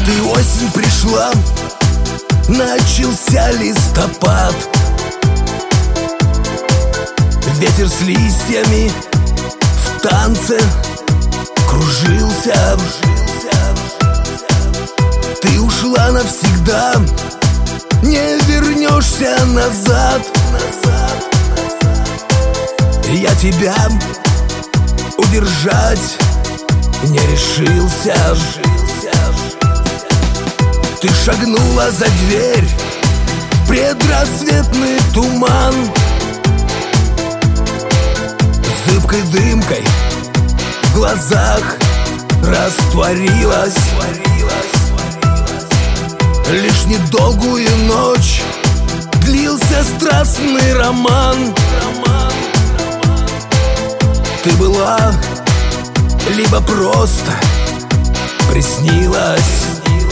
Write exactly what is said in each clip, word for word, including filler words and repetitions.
Вот и осень пришла, начался листопад. Ветер с листьями в танце кружился. Ты ушла навсегда, не вернешься назад. Я тебя удержать не решился. Ты шагнула за дверь в предрассветный туман. Зыбкой дымкой в глазах растворилась. Лишь недолгую ночь длился страстный роман. Ты была, либо просто приснилась.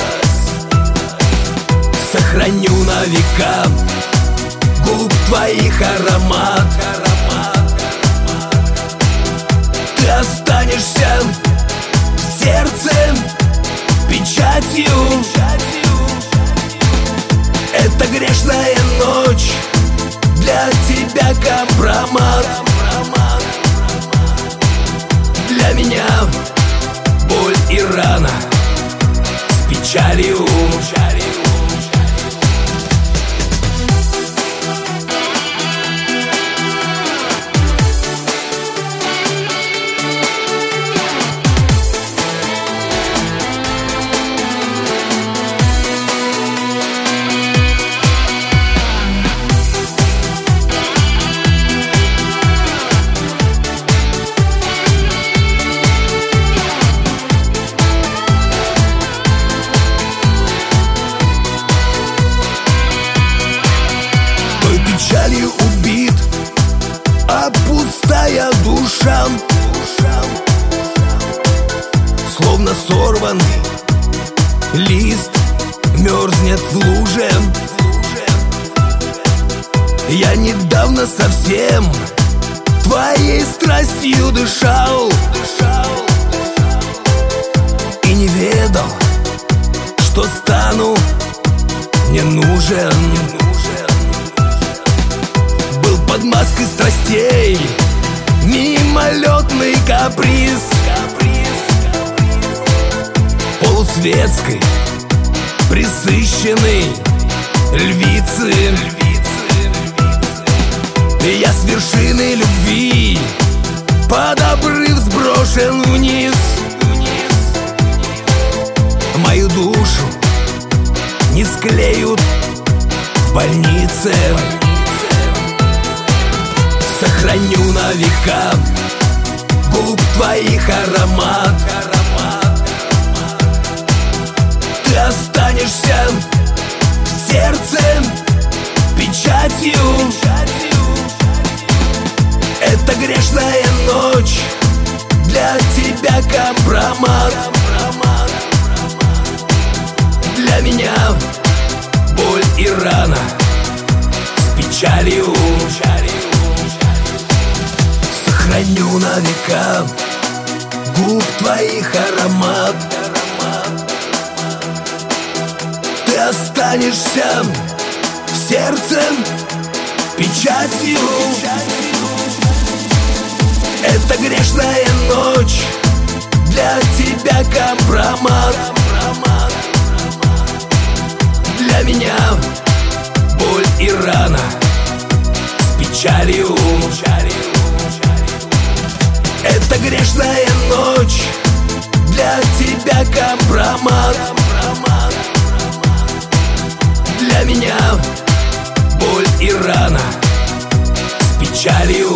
Сохраню на века губ твоих аромат. Ты останешься в сердце печатью. Это грешная ночь, для тебя компромат. Для меня боль и рана с печалью. Печалью убит, а пустая душа, словно сорванный лист мерзнет в луже. Я недавно совсем твоей страстью дышал и не ведал, что стану не нужен. Под маской страстей мимолетный каприз полусветской, пресыщенной львицы. Я с вершины любви под обрыв сброшен вниз. Мою душу не склеют в больнице. Сохраню на века губ твоих аромат. Ты останешься в сердце печатью. Это грешная ночь, для тебя компромат. Для меня боль и рана с печалью. Сохраню на века губ твоих аромат. Ты останешься в сердце печатью. Это грешная ночь, для тебя компромат. Для меня боль и рана с печалью. Это грешная ночь, для тебя компромат. Для меня боль и рана с печалью.